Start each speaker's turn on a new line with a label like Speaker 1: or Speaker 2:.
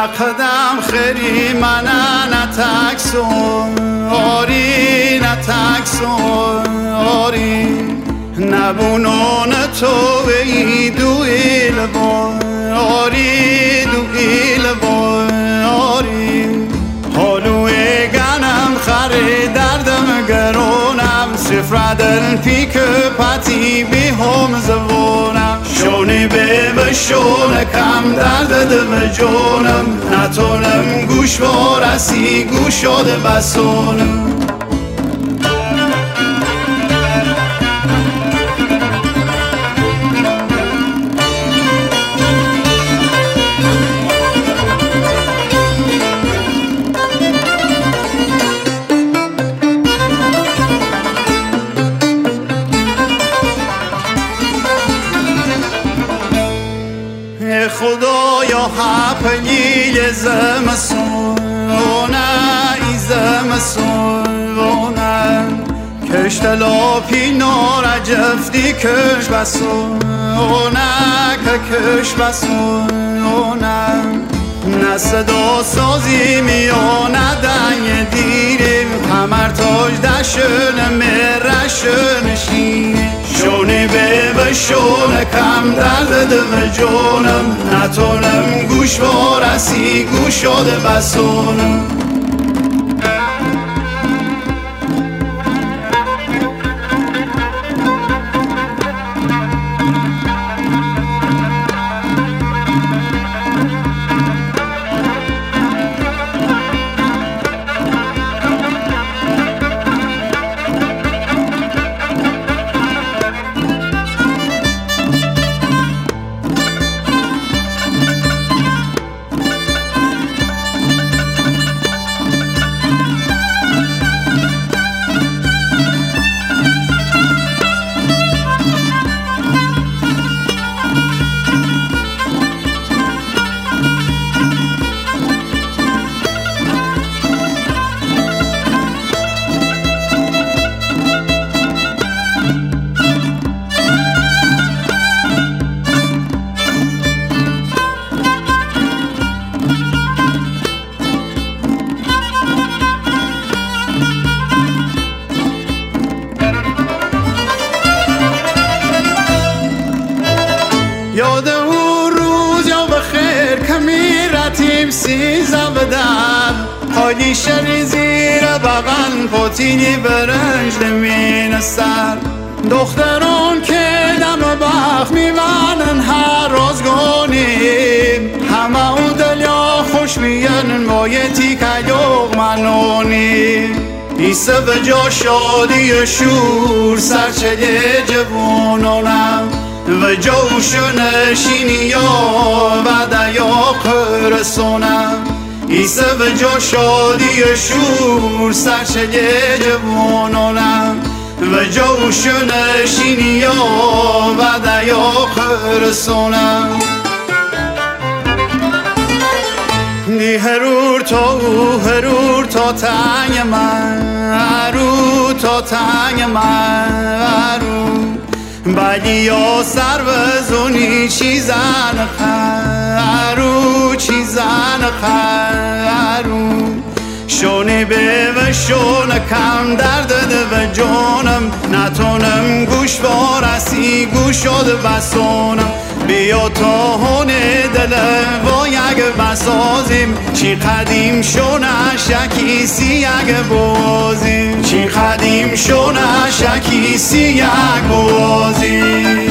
Speaker 1: قدم خیری من نتکسون آری نتکسون آری نبونون تو ای دو ایلوان آری دو ایلوان آری حالوی گنم خری دردم گرونم سفر دل پیک پتی بی هم زبونم شونی به شونه کم درد دم جونم نتونم گوش وارسی گوش شده بسونم خدایا حپنی زمسونه ای زمسونه کشت لاپی نار جفتی کش بسونه که کش بسونه نه صدا سازی میانه دنگ دیریم همر تاج دشن مرشن شینه شونی به شونه کم درد دم جونم نتونم گوش وارسی گوش شده بسونم یاد اون روز یا بخیر کمی رتیم سیزم بدم خالی شری زیر بغن پوتینی برنج دمین سر دختران که دم و بخ میونن هر روز گونیم همه اون دلیا خوش میگن مایتی که یوغ منونیم ایسه به جا شادی شور سرچه جوانانم و جوشن شینیا و دیا پرسونم ایسه به جا شادی شور سرچه جوانانم و جوشن شینیا و دیا پرسونم دی هرور تا تنگ من هرو تا تنگ من هرو بعدی یا سر بزونی چیزن خرو چیزن خرو شونی به و شون کم درد و جانم نتونم گوش وارسی گوش شد بسونم بیا تا هونه دل و یک بسازیم چی قدیم شونه شکی سی یک بازیم چی قدیم شونه شکی سی یک بازیم